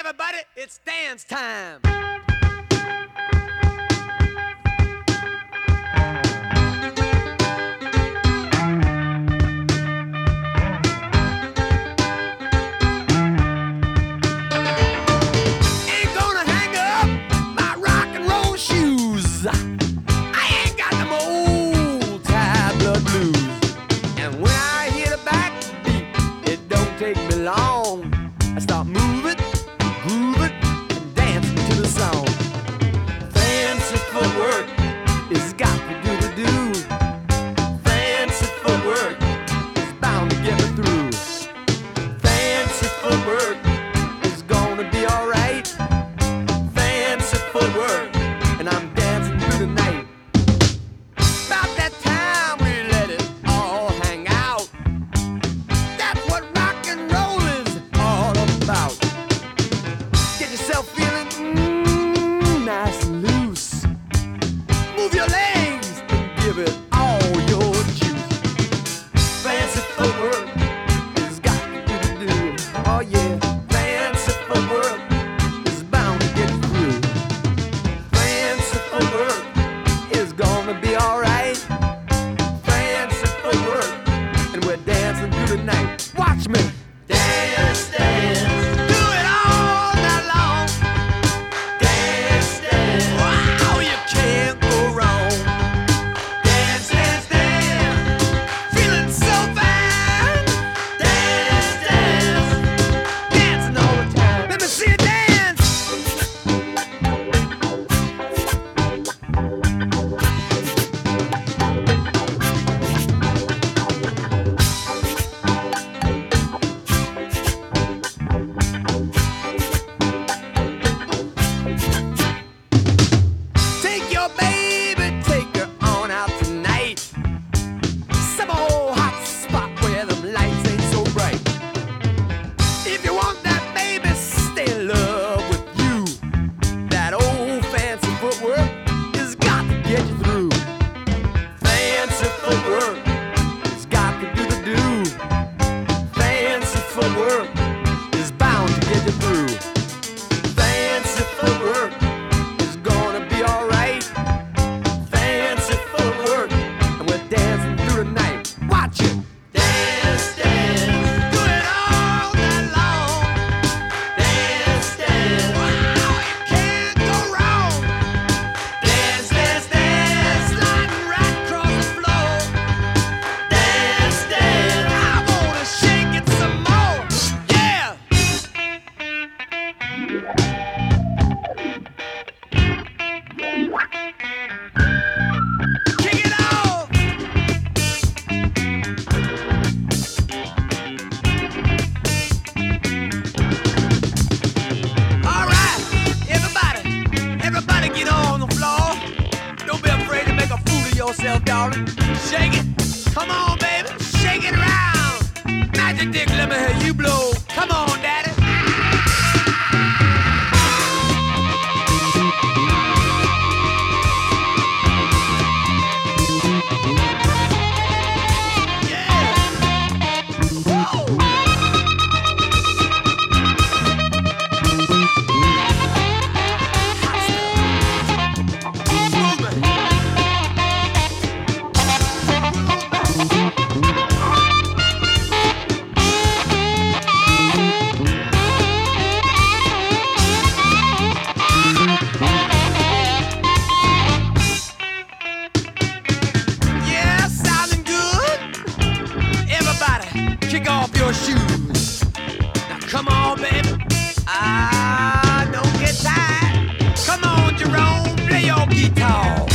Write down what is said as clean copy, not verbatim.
everybody, it's dance time. Ain't gonna hang up my rock and roll shoes. I ain't got them old tablet blues. And when I hear the backbeat, it don't take me long. I start moving, grooving, and dancing to the song. Fancy footwork is got to do the do. Fancy footwork is bound to get me through. Fancy footwork is gonna be alright. Fancy footwork, and I'm dancing through the night. About that time we let it all hang out. That's what rock and roll is all about. Get yourself feeling nice and loose. Move your legs and give it all your juice. Fancy footwork has got to do. Oh yeah, fancy footwork is bound to get you through. Fancy footwork is gonna be alright. Fancy footwork, and we're dancing through the night. Watch me. Dance, dance. Do it all night long. Dance, dance. Wow, you can't go wrong. Dance, dance, dance. Feeling so fine. Dance, dance. Dancing all the time. Let me see you dance. Take your baby, take her on out tonight. Some old hot spot where them lights ain't so bright. If you want that baby, stay in love with you. That old fancy footwork has got to get you through. Fancy footwork has got to do the do. Fancy footwork is bound to get you through. Fancy footwork is gonna be alright. Fancy footwork, and we're dancing through the night. Watch it. Dance, dance. Do it all night long. Dance, dance. Wow, you can't go wrong. Dance, dance, dance. Sliding right across the floor. Dance, dance. I wanna shake it some more. Yeah. Kick it off. All right, everybody get on the floor. Don't be afraid to make a fool of yourself, darling. Shake it. Come on, baby. Shake it around. Magic Dick, let me hear you blow. Come on, daddy. Yeah, sounding good. Everybody, kick off your shoes. Now come on, baby. Don't get tired. Come on, Jerome, play your guitar.